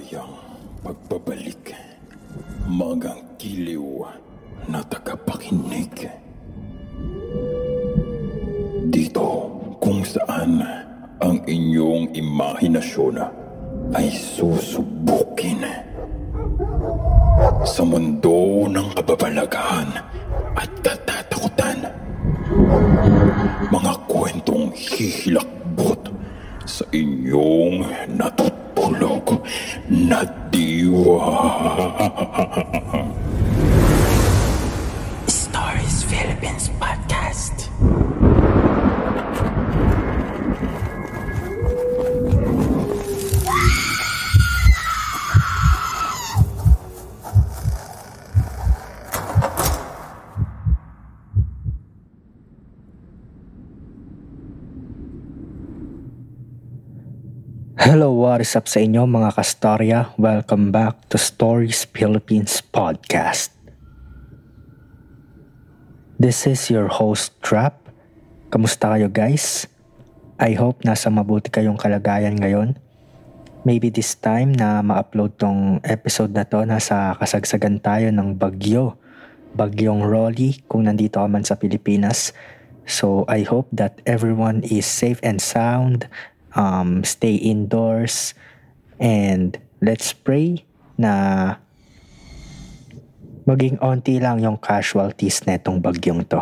Maligayang pagbabalik, magang giliw na tagapakinig. Dito kung saan ang inyong imahinasyon ay susubukin. Sa mundo ng kababalaghan at katatakutan, mga kwentong hihilakbot sa inyong natutulog na diwa. Stories Philippines Podcast. Hello, what is up sa inyo mga kastorya? Welcome back to Stories Philippines Podcast. This is your host, Trap. Kamusta kayo guys? I hope nasa mabuti kayong kalagayan ngayon. Maybe this time na ma-upload tong episode na to, nasa kasagsagan tayo ng bagyo. Bagyong Rolly kung nandito ka man sa Pilipinas. So I hope that everyone is safe and sound. Stay indoors and let's pray na maging onti lang yung casualties netong bagyong to.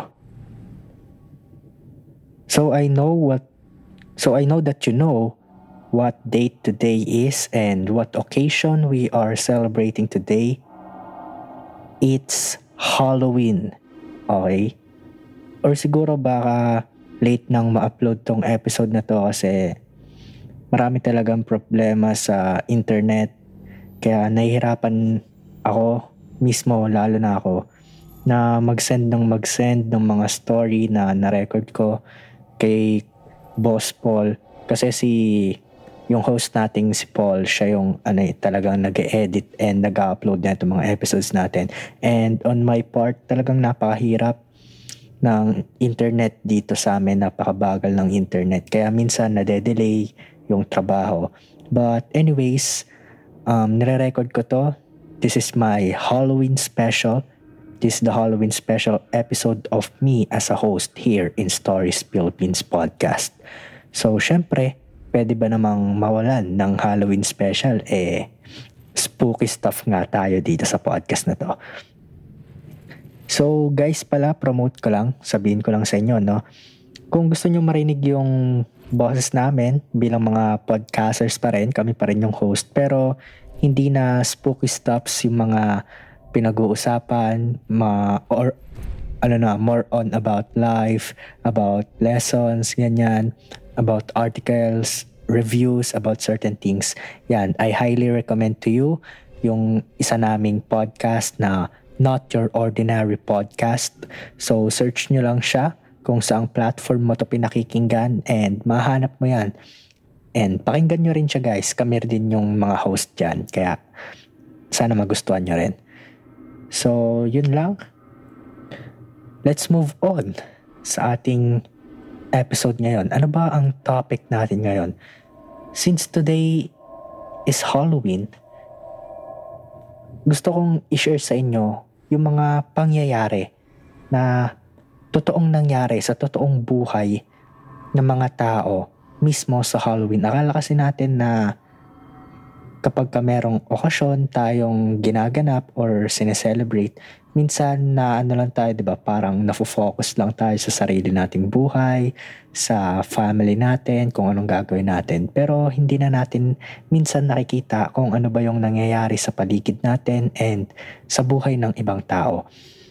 So I know that you know what date today is and what occasion we are celebrating today. It's Halloween. Okay? Or siguro baka late nang ma-upload tong episode na to kasi marami talagang problema sa internet. Kaya nahihirapan ako mismo, lalo na ako, na mag-send ng mga story na na-record ko kay Boss Paul. Kasi yung host nating si Paul, siya yung talagang nag-edit and nag-upload na itong mga episodes natin. And on my part, talagang napakahirap ng internet dito sa amin. Napakabagal ng internet. Kaya minsan nade-delay yung trabaho. But anyways, nire-record ko to. This is my Halloween special. This is the Halloween special episode of me as a host here in Stories Philippines Podcast. So, syempre, pwede ba namang mawalan ng Halloween special? Spooky stuff nga tayo dito sa podcast na to. So, guys pala, promote ko lang. Sabihin ko lang sa inyo, no? Kung gusto nyo marinig yung boses namin bilang mga podcasters pa rin, kami pa rin yung host, pero hindi na spooky stuffs yung mga pinag-uusapan, more on about life, about lessons, ganyan, about articles, reviews about certain things. Yan, I highly recommend to you yung isa naming podcast na Not Your Ordinary Podcast. So search nyo lang siya kung saang platform mo to pinakikinggan and mahanap mo yan. And pakinggan nyo rin siya guys. Kami rin yung mga host dyan. Kaya sana magustuhan nyo rin. So yun lang. Let's move on sa ating episode ngayon. Ano ba ang topic natin ngayon? Since today is Halloween, gusto kong i-share sa inyo yung mga pangyayari na totoong nangyari sa totoong buhay ng mga tao mismo sa Halloween. Akala kasi natin na kapag merong okasyon tayong ginaganap or sineselebrate, minsan na lang tayo, diba? Parang nafo-focus lang tayo sa sarili nating buhay, sa family natin, kung anong gagawin natin. Pero hindi na natin minsan nakikita kung ano ba yung nangyayari sa paligid natin and sa buhay ng ibang tao.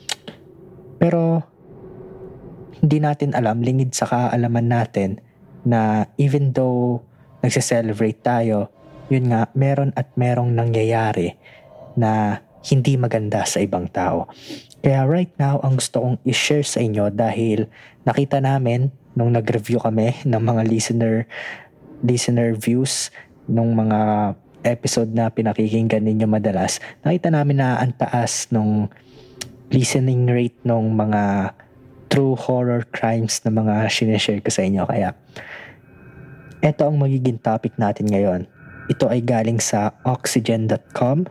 Pero hindi natin alam, lingid sa kaalaman natin na even though nagse-celebrate tayo, yun nga, merong nangyayari na hindi maganda sa ibang tao. Kaya right now, ang gusto kong i-share sa inyo dahil nakita namin nung nag-review kami ng mga listener views nung mga episode na pinakikinggan ninyo madalas, nakita namin na ang taas nung listening rate nung mga true horror crimes na mga sineshare ko sa inyo. Kaya, eto ang magiging topic natin ngayon. Ito ay galing sa oxygen.com.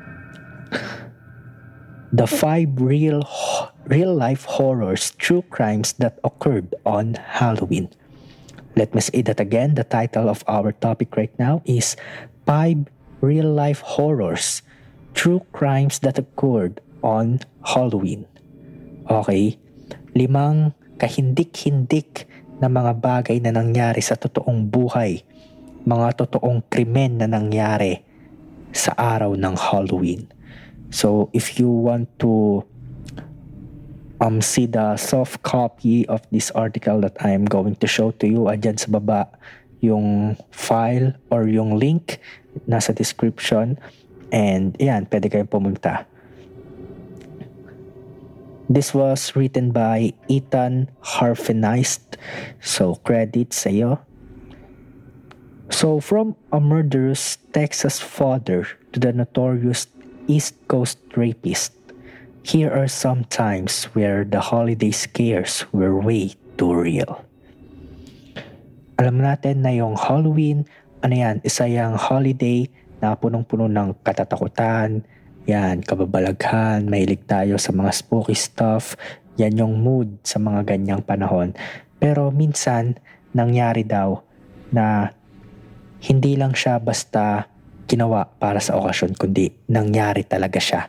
The 5 real-life horrors, true crimes that occurred on Halloween. Let me say that again. The title of our topic right now is 5 real-life horrors, true crimes that occurred on Halloween. Okay? 5 kahindik-hindik na mga bagay na nangyari sa totoong buhay. Mga totoong krimen na nangyari sa araw ng Halloween. So, if you want to see the soft copy of this article that I'm going to show to you, dyan sa baba yung file or yung link nasa description. And yan, pwede kayong pumunta. This was written by Ethan Harfenist. So, credit sa iyo. So, from a murderous Texas father to the notorious East Coast rapist, here are some times where the holiday scares were way too real. Alam natin na yung Halloween, isa yung holiday na punong-puno ng katatakutan, yan, kababalaghan, mahilig tayo sa mga spooky stuff, yan yung mood sa mga ganyang panahon. Pero minsan, nangyari daw na hindi lang siya basta ginawa para sa okasyon, kundi nangyari talaga siya.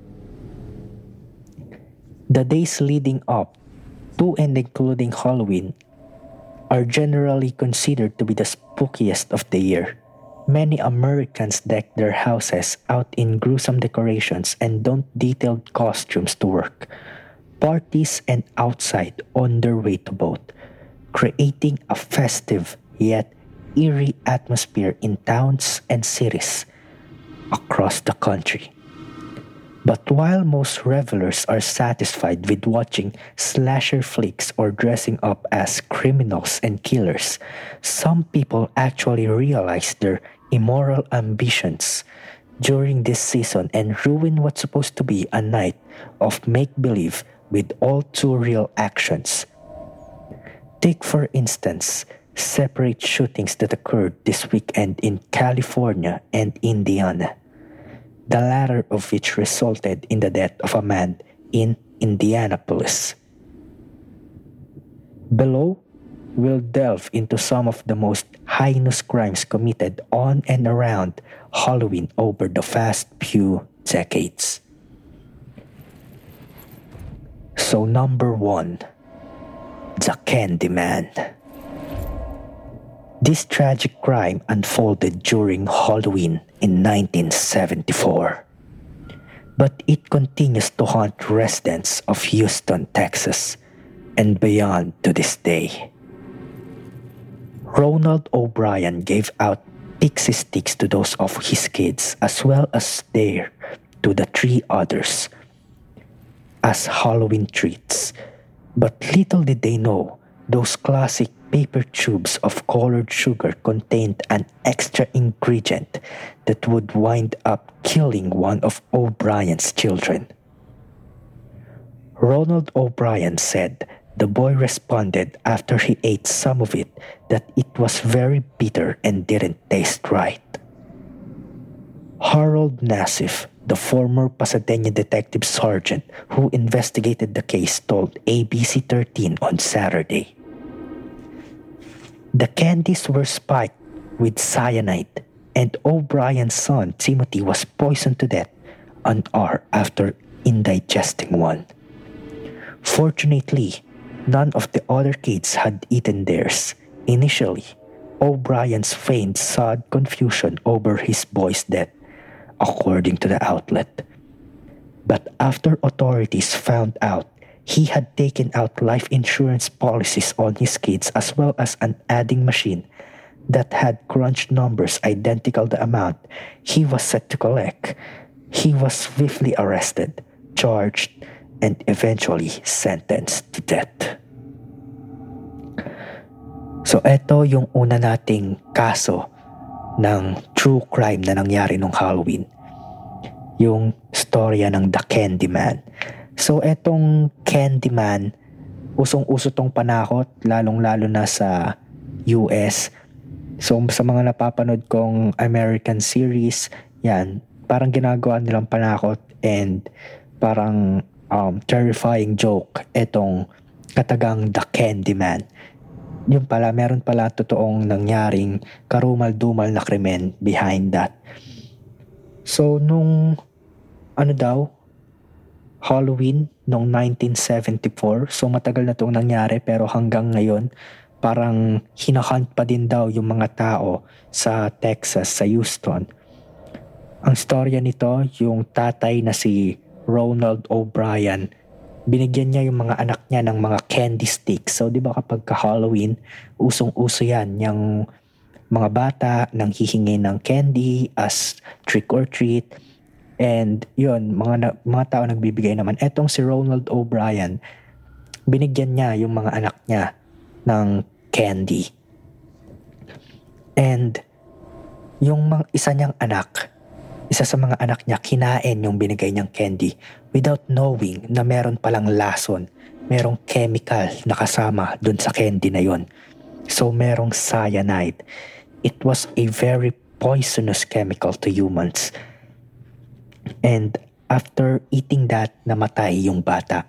The days leading up to and including Halloween are generally considered to be the spookiest of the year. Many Americans deck their houses out in gruesome decorations and don detailed costumes to work. Parties and outside on their way to both, creating a festive yet eerie atmosphere in towns and cities across the country. But while most revelers are satisfied with watching slasher flicks or dressing up as criminals and killers, some people actually realize their immoral ambitions during this season and ruin what's supposed to be a night of make-believe with all too real actions. Take, for instance, separate shootings that occurred this weekend in California and Indiana, the latter of which resulted in the death of a man in Indianapolis. Below, we'll delve into some of the most heinous crimes committed on and around Halloween over the past few decades. So, number 1, the Candyman. This tragic crime unfolded during Halloween in 1974, but it continues to haunt residents of Houston, Texas, and beyond to this day. Ronald O'Brien gave out pixie sticks to those of his kids as well as their to the 3 others as Halloween treats, but little did they know those classic paper tubes of colored sugar contained an extra ingredient that would wind up killing one of O'Brien's children. Ronald O'Brien said the boy responded after he ate some of it that it was very bitter and didn't taste right. Harold Nassif, the former Pasadena detective sergeant who investigated the case, told ABC-13 on Saturday, "The candies were spiked with cyanide, and O'Brien's son Timothy was poisoned to death an hour after indigesting one. Fortunately, none of the other kids had eaten theirs. Initially, O'Brien's feigned sad confusion over his boy's death, according to the outlet. But after authorities found out he had taken out life insurance policies on his kids as well as an adding machine that had crunched numbers identical to the amount he was set to collect, he was swiftly arrested, charged, and eventually sentenced to death." So eto yung una nating kaso ng true crime na nangyari nung Halloween. Yung storya ng The Candyman. So etong Candyman, usong-uso tong panakot, lalong-lalo na sa US. So sa mga napapanood kong American series, yan, parang ginagawa nilang panakot and parang terrifying joke etong katagang The Candyman. Yun pala, meron pala totoong nangyaring karumal-dumal na krimen behind that. So nung Halloween noong 1974, so matagal na itong nangyari pero hanggang ngayon parang hinahunt pa din daw yung mga tao sa Texas, sa Houston. Ang storya nito, yung tatay na si Ronald O'Brien, binigyan niya yung mga anak niya ng mga candy sticks. So di ba kapag Halloween, usong-uso yan, yung mga bata nang hihingi ng candy as trick or treat. And yun, mga tao nagbibigay naman. Etong si Ronald O'Brien, binigyan niya yung mga anak niya ng candy. And yung isa sa mga anak niya, kinain yung binigay niyang candy without knowing na meron palang lason, merong chemical na kasama dun sa candy na yun. So merong cyanide. It was a very poisonous chemical to humans. And after eating that, namatay yung bata.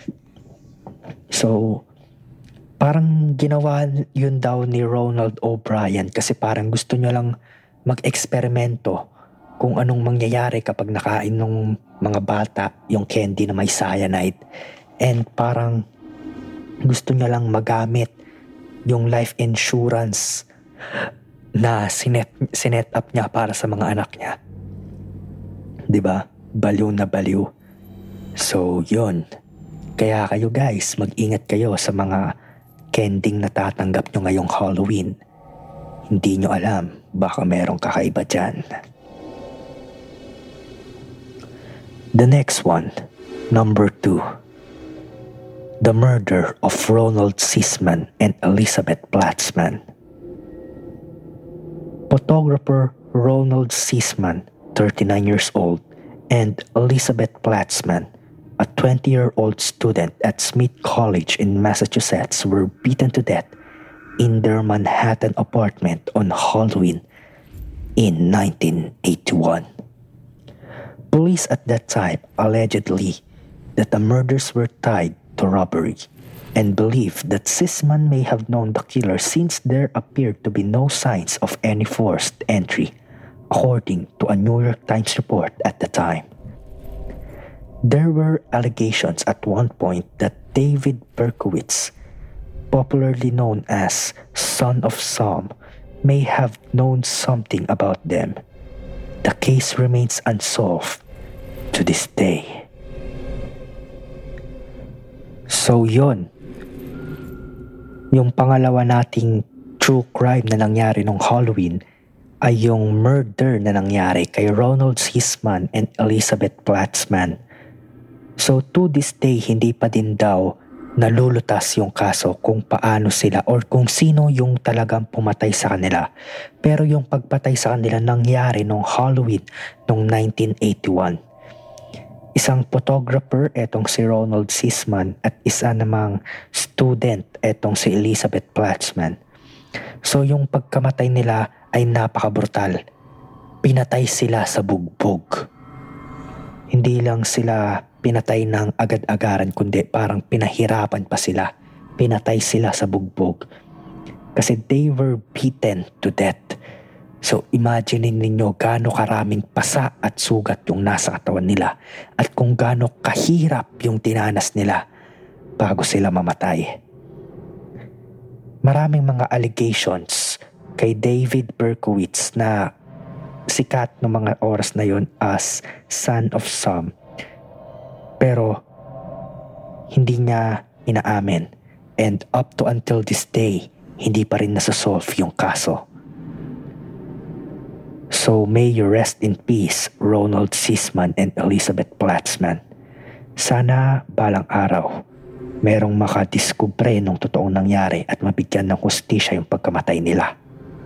So, parang ginawa yun daw ni Ronald O'Brien kasi parang gusto niya lang mag-eksperimento kung anong mangyayari kapag nakain ng mga bata yung candy na may cyanide. And parang gusto niya lang magamit yung life insurance na sinet up niya para sa mga anak niya. Diba? Baliw na baliw. So, yun. Kaya kayo guys, mag-ingat kayo sa mga kending na tatanggap nyo ngayong Halloween. Hindi nyo alam, baka merong kakaiba dyan. The next one, number 2. The murder of Ronald Sisman and Elizabeth Platzman. Photographer Ronald Sisman, 39 years old, and Elizabeth Platzman, a 20-year-old student at Smith College in Massachusetts, were beaten to death in their Manhattan apartment on Halloween in 1981. Police at that time allegedly that the murders were tied to robbery and believed that Sisman may have known the killer since there appeared to be no signs of any forced entry, according to a New York Times report at the time. There were allegations at one point that David Berkowitz, popularly known as Son of Sam, may have known something about them. The case remains unsolved to this day. So yun, yung pangalawa nating true crime na nangyari nung Halloween ay yung murder na nangyari kay Ronald Sisman and Elizabeth Platzman. So to this day, hindi pa din daw nalulutas yung kaso kung paano sila or kung sino yung talagang pumatay sa kanila. Pero yung pagpatay sa kanila nangyari nung Halloween nung 1981. Isang photographer, etong si Ronald Sisman, at isa namang student, etong si Elizabeth Platzman. So yung pagkamatay nila ay napaka-brutal. Pinatay sila sa bugbog. Hindi lang sila pinatay ng agad-agaran kundi parang pinahirapan pa sila. Pinatay sila sa bugbog. Kasi they were beaten to death. So imagine ninyo gaano karaming pasa at sugat yung nasa katawan nila at kung gaano kahirap yung tinanas nila bago sila mamatay. Maraming mga allegations kay David Berkowitz na sikat ng mga oras na yon as Son of Sam. Pero hindi niya inaamin and up to until this day, hindi pa rin nasosolve yung kaso. So may you rest in peace, Ronald Sisman and Elizabeth Platzman. Sana balang araw, merong makadiskubre nung totoong nangyari at mabigyan ng hustisya yung pagkamatay nila.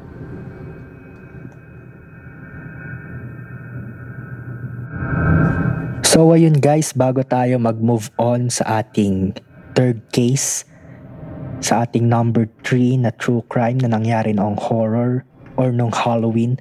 So ayun guys, bago tayo mag-move on sa ating third case, sa ating number 3 na true crime na nangyari noong horror or nung Halloween.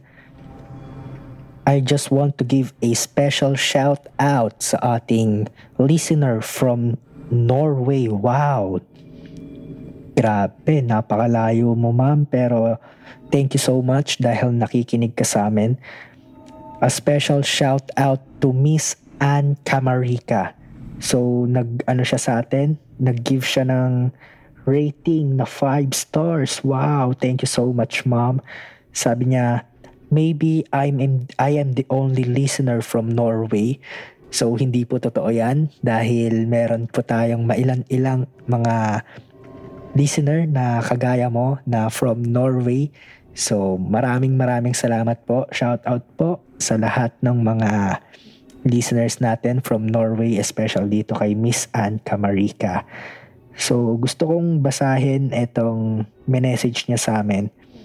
I just want to give a special shout out sa ating listener from Norway. Wow! Grabe, napakalayo mo ma'am, pero thank you so much dahil nakikinig ka sa amin. A special shout out to Miss Ann Camarica. So siya sa atin, nag-give siya ng rating na 5 stars. Wow, thank you so much ma'am. Sabi niya, maybe I am the only listener from Norway. So hindi po totoo yan dahil meron po tayong mailan-ilang mga listener na kagaya mo na from Norway. So maraming salamat po. Shout out po sa lahat ng mga listeners natin from Norway, especially dito kay Miss Ann Camarica. So gusto kong basahin itong message niya sa amin.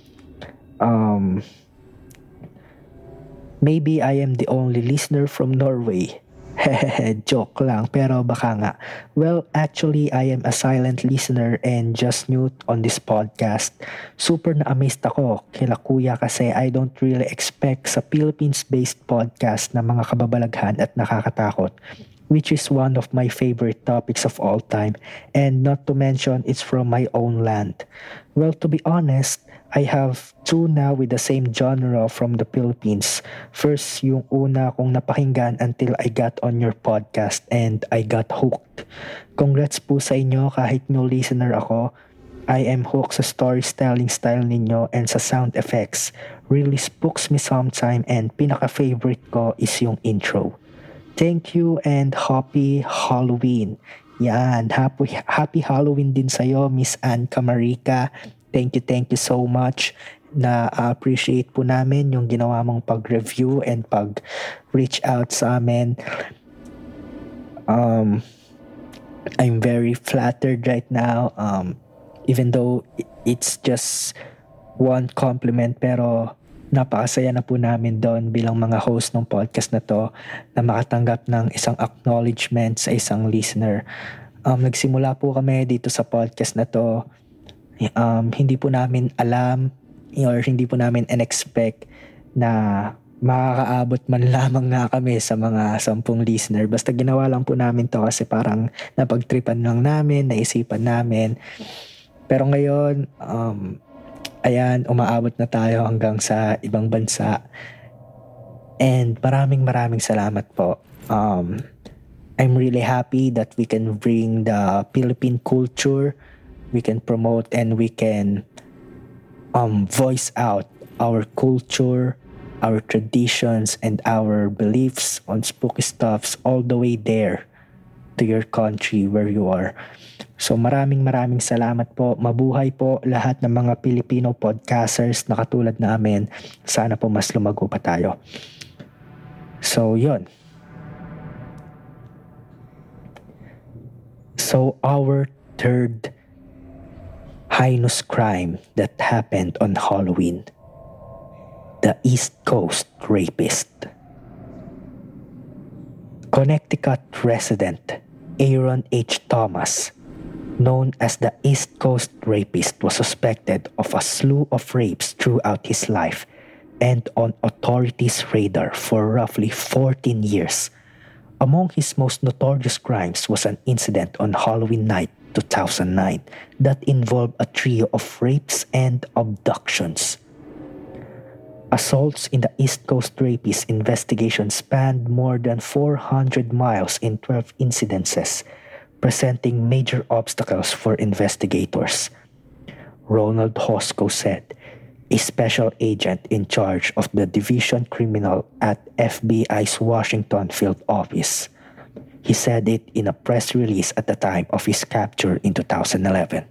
Maybe I am the only listener from Norway. Joke lang, pero baka nga. Well, actually, I am a silent listener and just new on this podcast. Super na-amazed ako kila kuya kasi I don't really expect sa Philippines-based podcast na mga kababalaghan at nakakatakot, which is one of my favorite topics of all time. And not to mention, it's from my own land. Well, to be honest, I have 2 now with the same genre from the Philippines. First, yung una kong napakinggan until I got on your podcast and I got hooked. Congrats po sa inyo kahit new listener ako. I am hooked sa storytelling style ninyo and sa sound effects. Really spooks me sometime and pinaka-favorite ko is yung intro. Thank you and happy Halloween. Yan, happy Halloween din sa'yo, Miss Ann Camarica. Thank you so much. Na-appreciate po namin yung ginawa mong pag-review and pag-reach out sa amin. I'm very flattered right now. Even though it's just one compliment, pero napakasaya na po namin doon bilang mga host ng podcast na to na makatanggap ng isang acknowledgement sa isang listener. Nagsimula po kami dito sa podcast na to. Hindi po namin alam or hindi po namin in-expect na makakaabot man lamang nga kami sa mga 10 listener. Basta ginawa lang po namin to kasi parang napagtripan lang namin, naisipan namin. Pero ngayon, ayan, umaabot na tayo hanggang sa ibang bansa. And maraming salamat po. I'm really happy that we can bring the Philippine culture, we can promote and we can voice out our culture, our traditions, and our beliefs on spooky stuffs all the way there to your country where you are. So maraming salamat po. Mabuhay po lahat ng mga Filipino podcasters na katulad namin. Sana po mas lumago pa tayo. So yun. So our third heinous crime that happened on Halloween. The East Coast Rapist. Connecticut resident Aaron H. Thomas, known as the East Coast Rapist, was suspected of a slew of rapes throughout his life and on authorities' radar for roughly 14 years. Among his most notorious crimes was an incident on Halloween night 2009 that involved a trio of rapes and abductions. Assaults in the East Coast Rapist investigation spanned more than 400 miles in 12 incidences, presenting major obstacles for investigators. Ronald Hosco said, a special agent in charge of the Division Criminal at FBI's Washington field office. He said it in a press release at the time of his capture in 2011.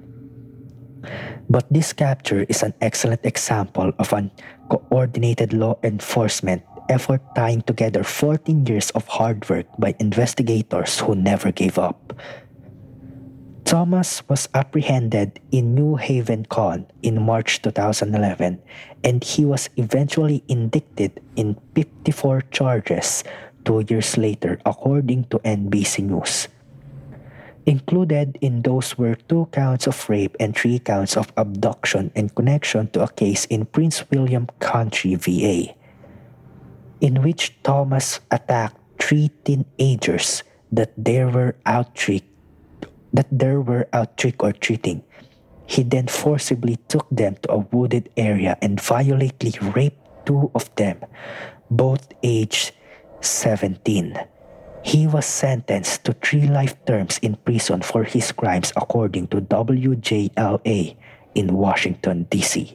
But this capture is an excellent example of an coordinated law enforcement effort tying together 14 years of hard work by investigators who never gave up. Thomas was apprehended in New Haven Con in March 2011, and he was eventually indicted in 54 charges 2 years later, according to NBC News. Included in those were 2 counts of rape and 3 counts of abduction in connection to a case in Prince William County, VA, in which Thomas attacked 3 teenagers that they were out trick or treating. He then forcibly took them to a wooded area and violently raped 2 of them, both aged 17. He was sentenced to 3 life terms in prison for his crimes according to WJLA in Washington, D.C.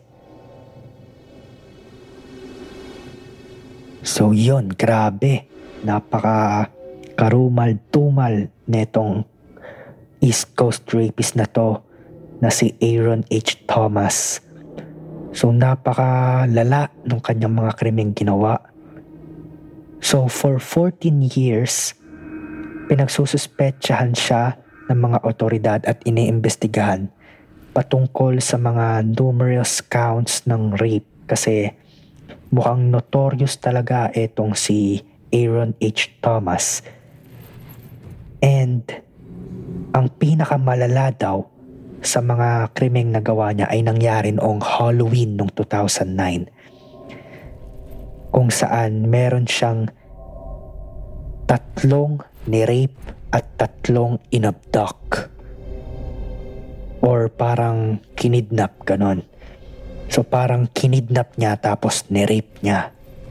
So yun, grabe. Napaka karumal-tumal netong East Coast rapist na to na si Aaron H. Thomas. So napakalala nung kanyang mga krimeng ginawa. So for 14 years, pinagsususpetsahan siya ng mga otoridad at iniimbestigahan patungkol sa mga numerous counts ng rape kasi mukhang notorious talaga itong si Aaron H. Thomas. And ang pinakamalala daw sa mga krimeng nagawa niya ay nangyari noong Halloween noong 2009, kung saan meron siyang 3 ni-rape at 3 inabduct or parang kinidnap, ganon. So parang kinidnap niya tapos ni-rape niya.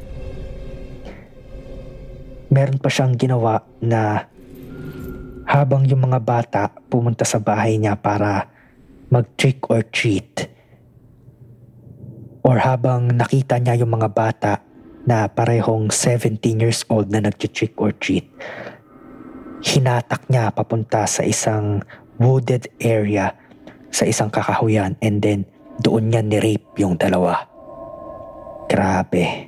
Meron pa siyang ginawa na habang yung mga bata pumunta sa bahay niya para mag-trick or treat, or habang nakita niya yung mga bata na parehong 17 years old na nag-trick or treat, hinatak niya papunta sa isang wooded area sa isang kakahuyan and then doon niya ni-rape yung dalawa. Grabe.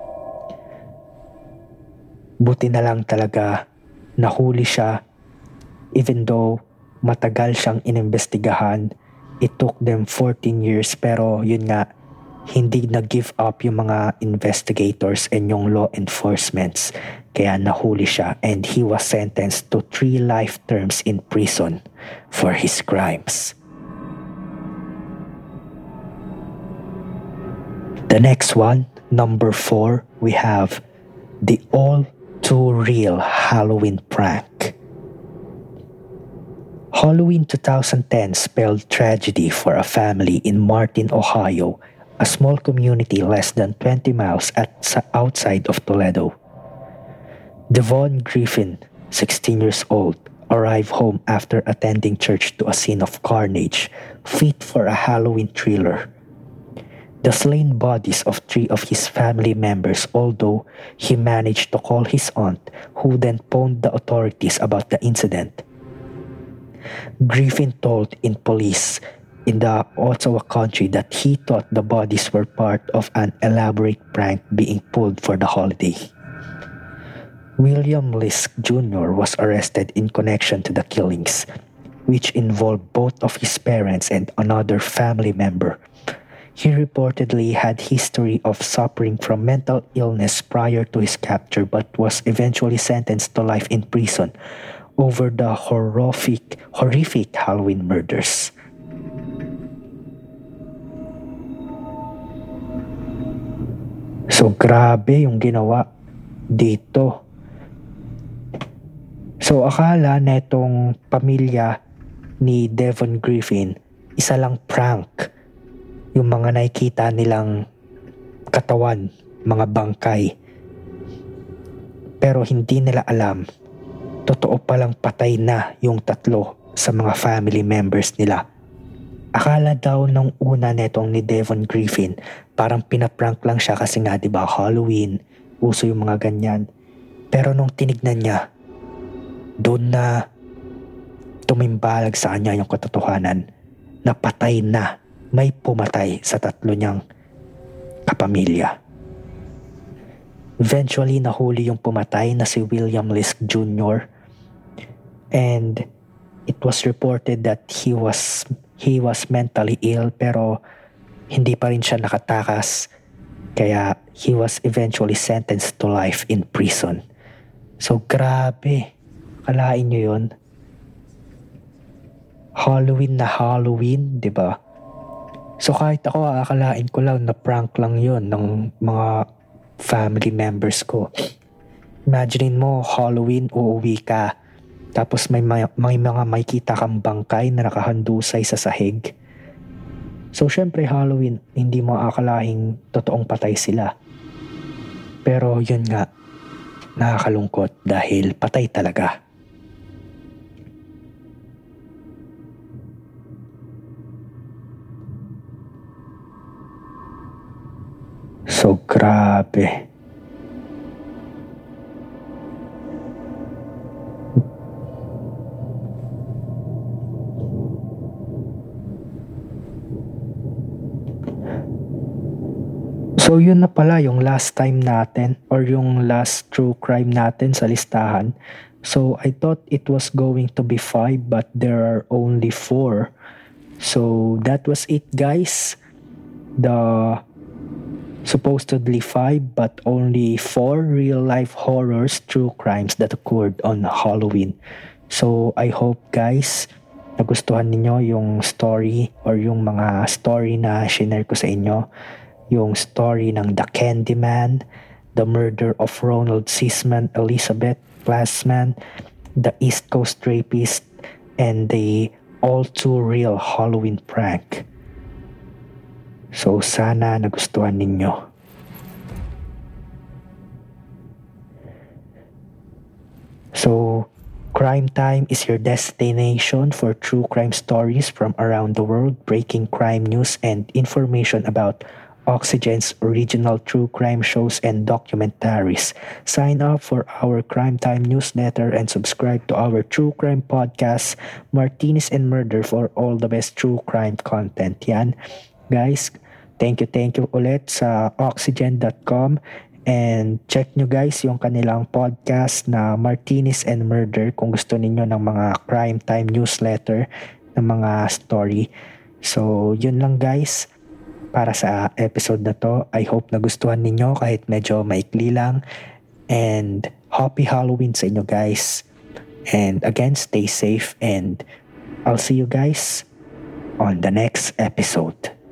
Buti na lang talaga nahuli siya. Even though matagal siyang inimbestigahan, it took them 14 years, pero yun nga, hindi nag-give up yung mga investigators and yung law enforcements. Kaya nahuli siya and he was sentenced to 3 life terms in prison for his crimes. The next one, number 4, we have the all too real Halloween prank. Halloween 2010 spelled tragedy for a family in Martin, Ohio, a small community less than 20 miles outside of Toledo. Devon Griffin, 16 years old, arrived home after attending church to a scene of carnage, fit for a Halloween thriller. The slain bodies of 3 of his family members, although he managed to call his aunt, who then phoned the authorities about the incident. Griffin told in police in the Ottawa Country that he thought the bodies were part of an elaborate prank being pulled for the holiday. William Lisk Jr. was arrested in connection to the killings, which involved both of his parents and another family member. He reportedly had history of suffering from mental illness prior to his capture but was eventually sentenced to life in prison over the horrific Halloween murders. So grabe yung ginawa dito. So akala netong pamilya ni Devon Griffin, isa lang prank yung mga nakikita nilang katawan, mga bangkay. Pero hindi nila alam, totoo palang patay na yung 3 sa mga family members nila. Akala daw nung una netong ni Devon Griffin, parang pinaprank lang siya kasi nga 'di ba Halloween, uso yung mga ganyan. Pero nung tinignan niya, doon na tumimbalag sa kanya yung katotohanan na patay na, may pumatay sa 3 niyang kapamilya. Eventually nahuli yung pumatay na si William Lisk Jr. And it was reported that he was mentally ill pero hindi pa rin siya nakatakas, kaya he was eventually sentenced to life in prison. So grabe, kalain nyo yun. Halloween na Halloween, di ba? So kahit ako, akalain ko lang na prank lang yon ng mga family members ko. Imaginein mo, Halloween, uuwi ka. Tapos may mga makikita kang bangkay na nakahandusay sa sahig. So syempre Halloween, hindi mo akalaing totoong patay sila. Pero yun nga, nakakalungkot dahil patay talaga. So grabe. So yun na pala yung last time natin or yung last true crime natin sa listahan. So I thought it was going to be 5 but there are only 4. So that was it guys. The supposedly 5 but only 4 real life horrors true crimes that occurred on Halloween. So I hope guys nagustuhan ninyo yung story or yung mga story na share ko sa inyo. Yung story ng The Candyman, the murder of Ronald Sisman, Elizabeth Glassman, the East Coast Rapist, and the all too real Halloween prank. So sana nagustuhan ninyo. So Crime Time is your destination for true crime stories from around the world, breaking crime news and information about Oxygen's original true crime shows and documentaries. Sign up for our Crime Time newsletter and subscribe to our true crime podcast, Martinez and Murder, for all the best true crime content. Yan. Guys, thank you ulit sa oxygen.com and check nyo guys yung kanilang podcast na Martinez and Murder kung gusto ninyo ng mga Crime Time newsletter ng mga story. So, yun lang guys. Para sa episode na to, I hope nagustuhan ninyo kahit medyo maikli lang. And happy Halloween sa inyo guys. And again, stay safe and I'll see you guys on the next episode.